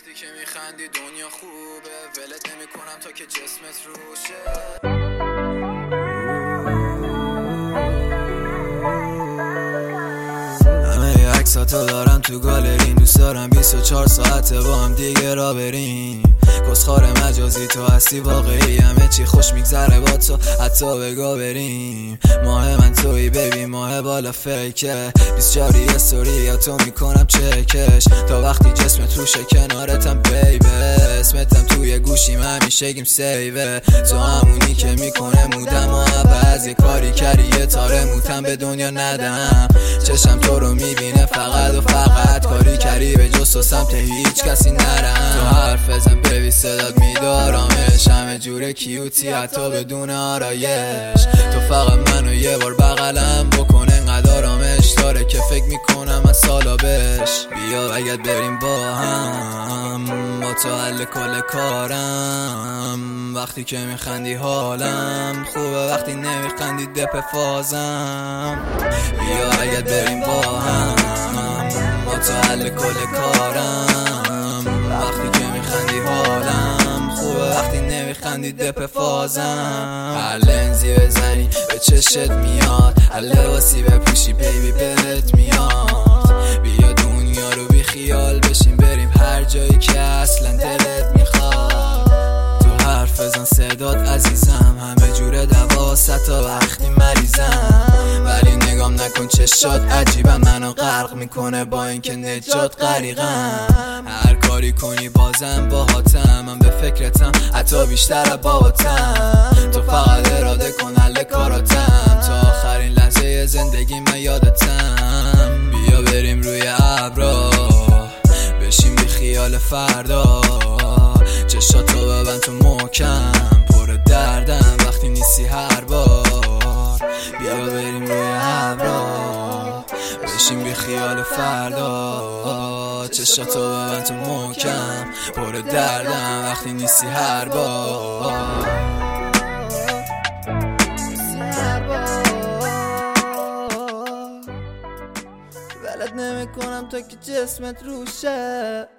وقتی که میخندی دنیا خوبه، ولت نمیکنم تا که جسمت روشه. همه عکساتو دارم تو گالرین، دوست دارم 24 ساعت با هم دیگه را بریم. کسخار مجازی تو هستی واقعی، همه چی خوش میگذره با تو حتی بگا بریم. ماه من توی بیبی، ماه بالا فیکه 24 استوری یا تو میکنم چکش تا وقتی جسمت روشه کنارتم بیبه. اسمتم توی گوشیم همیشه گیم سیوه، تو همونی که میکنه مودم و بعضی کاری کردی یه تاره موتم به دنیا ندم. چشم تو رو میبینه فقط و فقط، کاری کردی به جز تو سمت هیچ کسی نرم. تو حرف بزن بیبی صدات میده آرامش، همه جوره کیوتی حتی بدون آرایش. تو فقط منو یه بار بغلم بکن انقدر آرامش داره که فکر میکنم از سالا بش. بیا اگه بریم با هم، با تو حل کل کارم. وقتی که میخندی حالم خوبه، وقتی نمیخندی دپ فازم. بیا اگه بریم با هم، با تو حل کل کارم. وقتی که میخندی حالم خوبه، وقتی نمیخندی دپ فازم. هر لنزی بزنی به چشت میاد، هر لباسی بپوشی بیبی بهت میاد. بیا دنیا رو بی خیال بشیم بریم هر جایی که اصلا دلت میخواد. تو حرف بزن صدات عزیزم، همه جوره دواست تا وقتی مریضم. ولی نگام نکن چشات عجیبم، منو غرق میکنه با اینکه نجات غریقم. هر کاری کنی بازم باهاتم، من به فکرتم حتی بیشتر از باباتم. تو فقط اراده کن حل کاراتم، تا آخرین لحظه زندگی من یادتم. بیا بریم روی ابرا بشیم بی خیال فردا، چشاتو ببند تو محکم پر دردم وقتی نیستی هر بار. بیا بریم روی ابرا بشیم بی خیال فردا، چشاتو ببند تو محکم پر دردم وقتی نیستی هر بار. ولت نمیکنم تا که جسمت روشه.